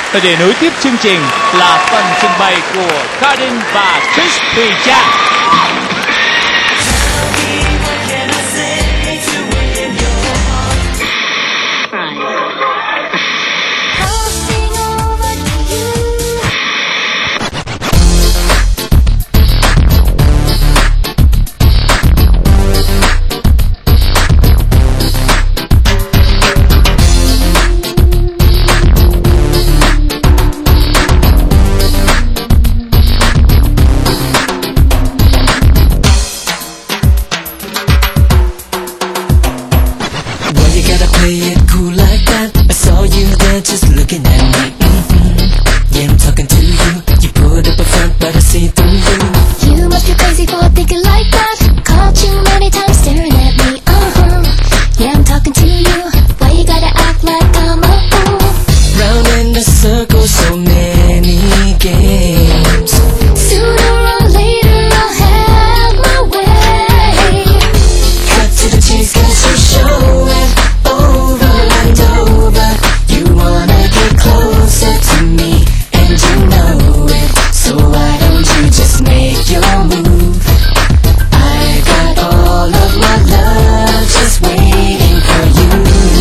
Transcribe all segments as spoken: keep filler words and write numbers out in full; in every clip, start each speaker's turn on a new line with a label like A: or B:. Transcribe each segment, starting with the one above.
A: Và để nối tiếp chương trình là phần trình bày của Karin và Chris Thùy Trang.
B: Play it cool like that. I saw you there just looking at me. Mm-hmm. Yeah, I'm talking to you. You put up a front, but I see through you.
C: You must be crazy for thinking like that. Caught you many times staring at me. Uh-huh. Yeah, I'm talking to you. Why you gotta act like I'm a fool?
B: Round in the circle, so many games.
C: Sooner or later I'll have my way.
B: Cut to the chase, 'cause you're showing over and over. You wanna get closer to me, and you know it. So why don't you just make your move? I got all of my love just waiting for you.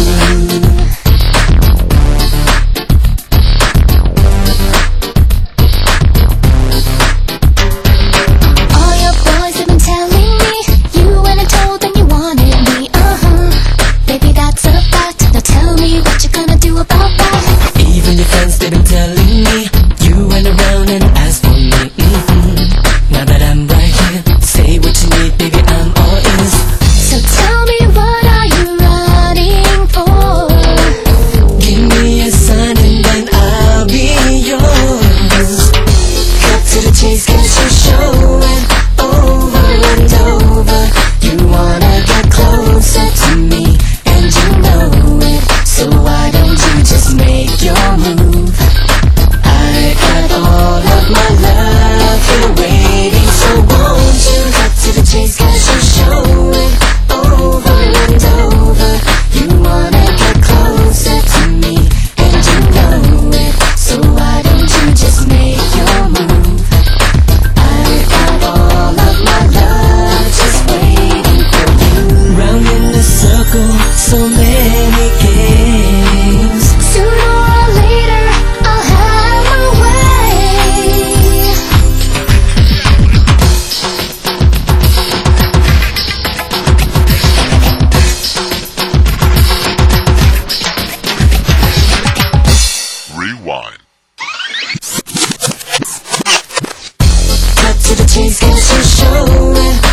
C: All your boys have been telling me you went and told them you wanted me. Uh-huh. Baby, that's a fact. Now tell me what you're gonna do about that.
B: Even your friends, they've been telling me you went around and asked for me. Mm-hmm. Now that I'm right here, say what you need, baby, I'm all ears.
C: So tell me, what are you running for?
B: Give me a sign and then I'll be yours. Cut to the chase, 'cause you're showing over and over. You wanna get closer to me, and you know it. So why don't you just make your move? I got all of my love here waiting, so won't you cut to the chase, 'cause you're showing over and over. You wanna get closer to me, and you know it. So why don't you just make your move? I got all of my love just waiting for you. Round in the circle, so many games.
C: Sooner or later I'll have my way.
D: Rewind.
B: Cut to the chase, 'cause you're showing